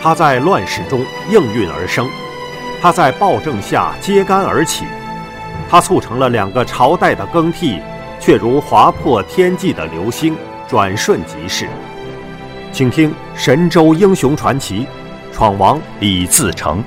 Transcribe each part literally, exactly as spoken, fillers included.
它在乱世中应运而生，它在暴政下揭竿而起，它促成了两个朝代的更替，却如划破天际的流星，转瞬即逝。请听神州英雄传奇，闯王李自成。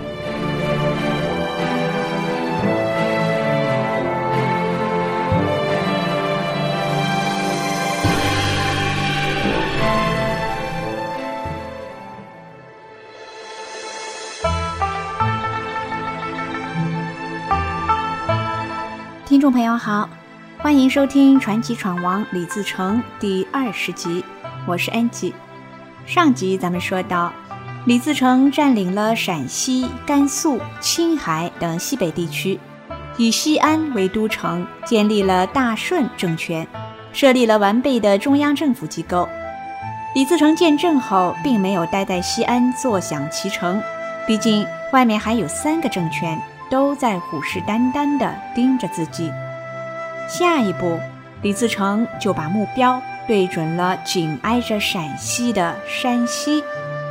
听众朋友好，欢迎收听《传奇闯王李自成》第二十集，我是安吉。上集咱们说到，李自成占领了陕西、甘肃、青海等西北地区，以西安为都城，建立了大顺政权，设立了完备的中央政府机构。李自成建政后，并没有待在西安坐享其成，毕竟外面还有三个政权都在虎视眈眈地盯着自己。下一步，李自成就把目标对准了紧挨着陕西的山西。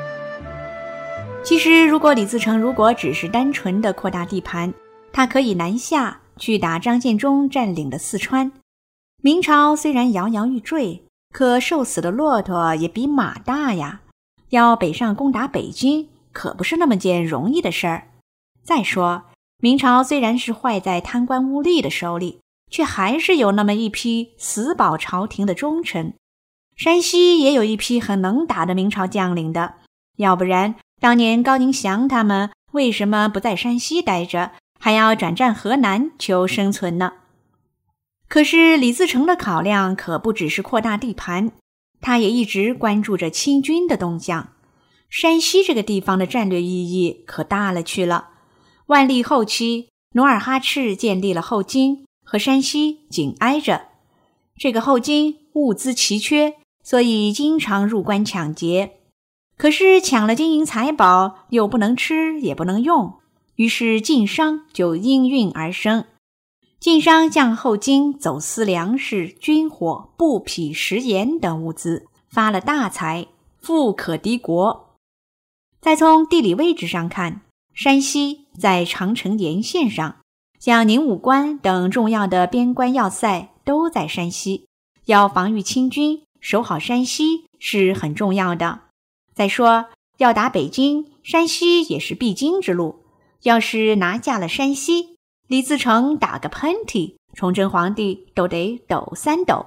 其实如果李自成如果只是单纯的扩大地盘，他可以南下去打张献忠占领的四川。明朝虽然摇摇欲坠，可瘦死的骆驼也比马大呀，要北上攻打北京可不是那么件容易的事儿。再说明朝虽然是坏在贪官污吏的手里，却还是有那么一批死保朝廷的忠臣。山西也有一批很能打的明朝将领的，要不然当年高迎祥他们为什么不在山西待着，还要转战河南求生存呢？可是李自成的考量可不只是扩大地盘，他也一直关注着清军的动向。山西这个地方的战略意义可大了去了。万历后期，努尔哈赤建立了后金，和山西紧挨着。这个后金物资奇缺，所以经常入关抢劫。可是抢了金银财宝，又不能吃也不能用，于是晋商就应运而生。晋商向后金走私粮食、军火、布匹、食盐等物资，发了大财，富可敌国。再从地理位置上看，山西在长城沿线上，像宁武关等重要的边关要塞都在山西，要防御清军，守好山西是很重要的。再说要打北京，山西也是必经之路，要是拿下了山西，李自成打个喷嚏，崇祯皇帝都得抖三抖。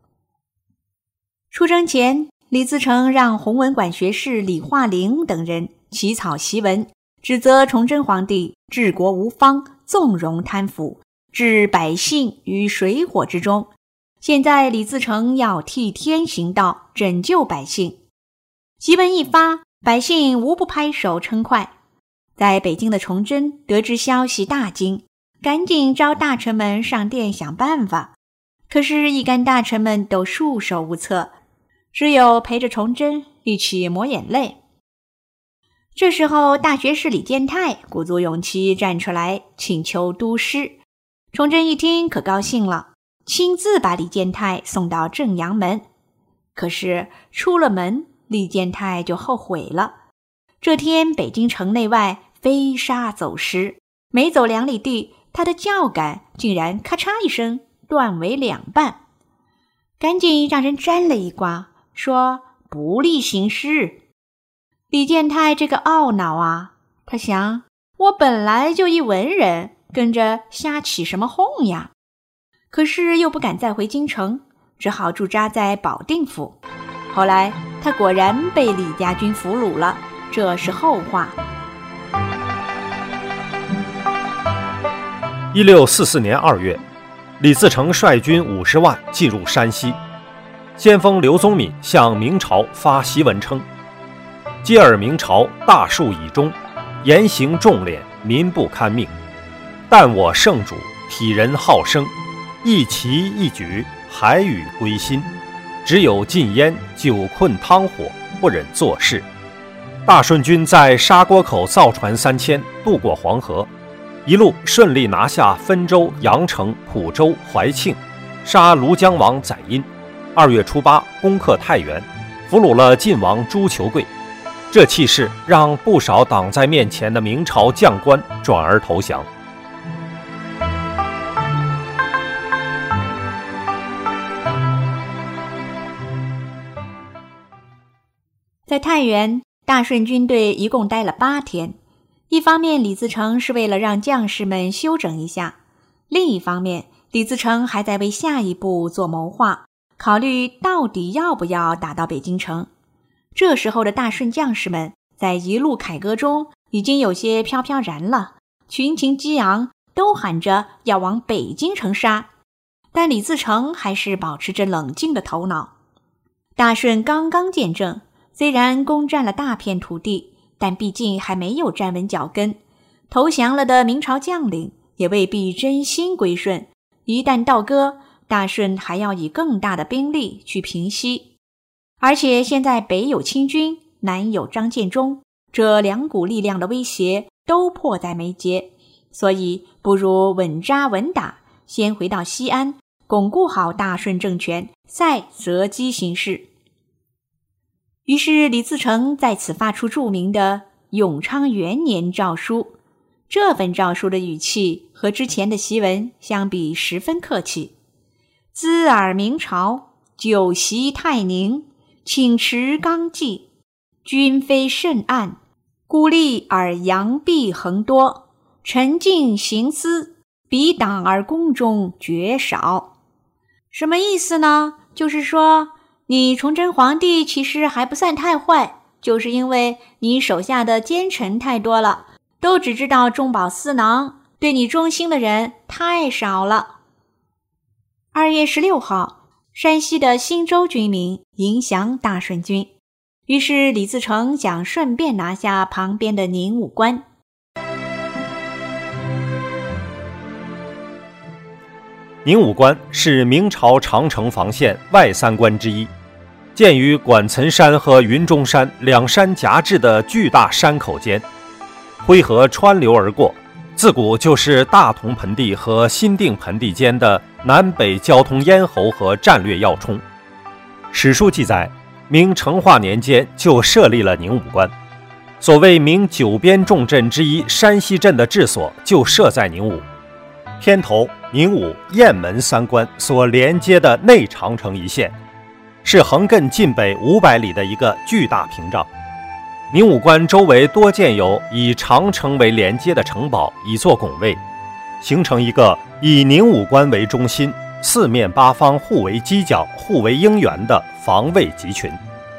出征前，李自成让弘文馆学士李化龄等人起草檄文，指责崇祯皇帝治国无方，纵容贪腐，置百姓于水火之中。现在李自成要替天行道，拯救百姓。檄文一发，百姓无不拍手称快。在北京的崇祯得知消息大惊，赶紧召大臣们上殿想办法。可是一干大臣们都束手无策，只有陪着崇祯一起抹眼泪。这时候大学士李建泰鼓足勇气站出来请求督师。崇祯一听可高兴了，亲自把李建泰送到正阳门。可是出了门，李建泰就后悔了。这天北京城内外飞沙走石，没走两里地，他的轿杆竟然咔嚓一声断为两半。赶紧让人占了一卦，说不利行事。李建泰这个懊恼啊，他想，我本来就一文人，跟着瞎起什么哄呀？可是又不敢再回京城，只好驻扎在保定府。后来他果然被李家军俘虏了，这是后话。 一六四四年二月，李自成率军五十万进入山西。先锋刘宗敏向明朝发檄文称，接尔明朝大数以终，严刑重敛，民不堪命。但我圣主体仁好生，一旗一举，海宇归心。只有禁烟、久困汤火，不忍做事。大顺军在沙锅口造船三千，渡过黄河，一路顺利拿下汾州、阳城、蒲州、怀庆，杀庐江王载殷。二月初八攻克太原，俘虏了晋王朱求贵。 这气势让不少挡在面前的明朝将官转而投降。 在太原，大顺军队一共待了八天。一方面，李自成是为了让将士们休整一下；另一方面，李自成还在为下一步做谋划，考虑到底要不要打到北京城。这时候的大顺将士们在一路凯歌中已经有些飘飘然了，群情激昂，都喊着要往北京城杀。但李自成还是保持着冷静的头脑。大顺刚刚建政，虽然攻占了大片土地，但毕竟还没有站稳脚跟，投降了的明朝将领也未必真心归顺，一旦倒戈，大顺还要以更大的兵力去平息。而且现在北有清军，南有张建忠，这两股力量的威胁都迫在眉睫，所以不如稳扎稳打，先回到西安，巩固好大顺政权，再择机行事。于是李自成在此发出著名的永昌元年诏书。这份诏书的语气和之前的檄文相比十分客气。兹尔明朝，久袭泰宁，请持纲纪，君非甚暗，孤立而扬弊横多，沉静行思，彼党而宫中绝少。什么意思呢？就是说你崇祯皇帝其实还不算太坏，就是因为你手下的奸臣太多了，都只知道中饱私囊，对你忠心的人太少了。二月十六号，山西的忻州军民迎降大顺军，于是李自成想顺便拿下旁边的宁武关。 宁武关是明朝长城防线外三关之一，建于管岑山和云中山两山夹峙的巨大山口间，灰河穿流而过，自古就是大同盆地和新定盆地间的南北交通咽喉和战略要冲。史书记载，明成化年间就设立了宁武关，所谓明九边重镇之一山西镇的治所就设在宁武。偏头、宁武、雁门三关所连接的内长城一线，是横亘晋北五百里的一个巨大屏障。宁武关周围多建有以长城为连接的城堡，以作拱卫，形成一个以宁武关为中心，四面八方互为犄角、互为应援的防卫集群。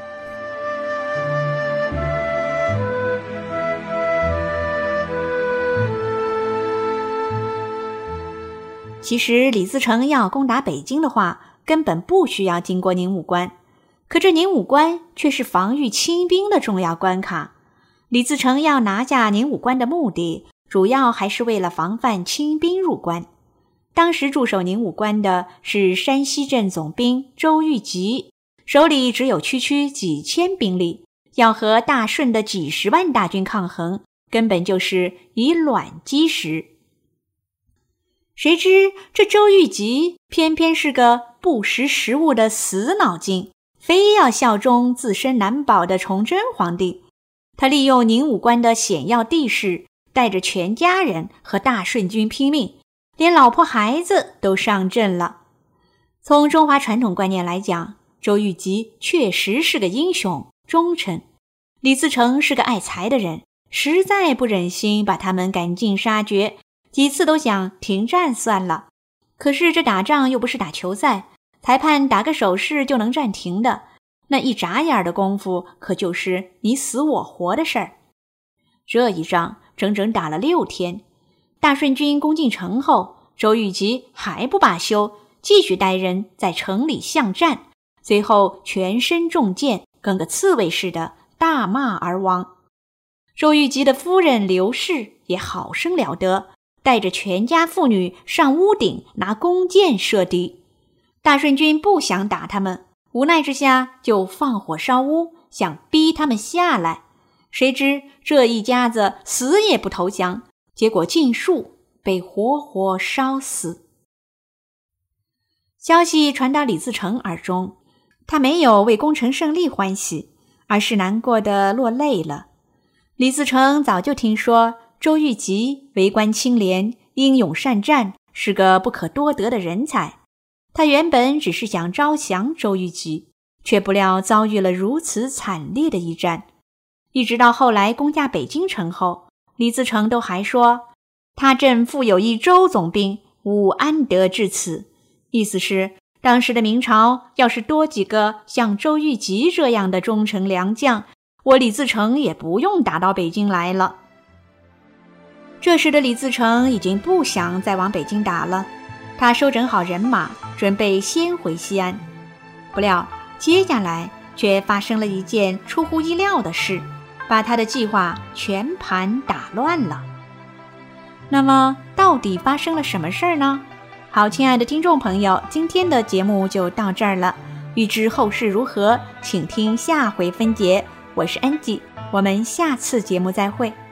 其实李自成要攻打北京的话，根本不需要经过宁武关，可这宁武关却是防御清兵的重要关卡。李自成要拿下宁武关的目的，主要还是为了防范清兵入关。当时驻守宁武关的是山西镇总兵周玉吉，手里只有区区几千兵力，要和大顺的几十万大军抗衡，根本就是以卵击石。谁知这周玉吉偏偏是个不识时务的死脑筋，非要效忠自身难保的崇祯皇帝。他利用宁武关的险要地势，带着全家人和大顺军拼命，连老婆孩子都上阵了。从中华传统观念来讲，周玉吉确实是个英雄忠臣。李自成是个爱财的人，实在不忍心把他们赶尽杀绝，几次都想停战算了。可是这打仗又不是打球赛，裁判打个手势就能暂停的，那一眨眼的功夫可就是你死我活的事儿。这一仗整整打了六天，大顺军攻进城后，周玉吉还不罢休，继续带人在城里巷战，随后全身中箭，跟个刺猬似的大骂而亡。周玉吉的夫人刘氏也好生了得，带着全家妇女上屋顶拿弓箭射敌。大顺军不想打他们，无奈之下就放火烧屋，想逼他们下来。谁知这一家子死也不投降，结果尽数被活活烧死。消息传到李自成耳中，他没有为攻城胜利欢喜， 而是难过的落泪了。李自成早就听说周玉吉为官清廉，英勇善战，是个不可多得的人才。他原本只是想招降周玉吉，却不料遭遇了如此惨烈的一战。一直到后来攻下北京城后，李自成都还说，他朕复有一周总兵，吾安得至此。意思是当时的明朝要是多几个像周玉吉这样的忠臣良将，我李自成也不用打到北京来了。这时的李自成已经不想再往北京打了，他收整好人马，准备先回西安。不料接下来却发生了一件出乎意料的事，把他的计划全盘打乱了。那么到底发生了什么事儿呢？好，亲爱的听众朋友，今天的节目就到这儿了。欲知后事如何，请听下回分解。我是安吉，我们下次节目再会。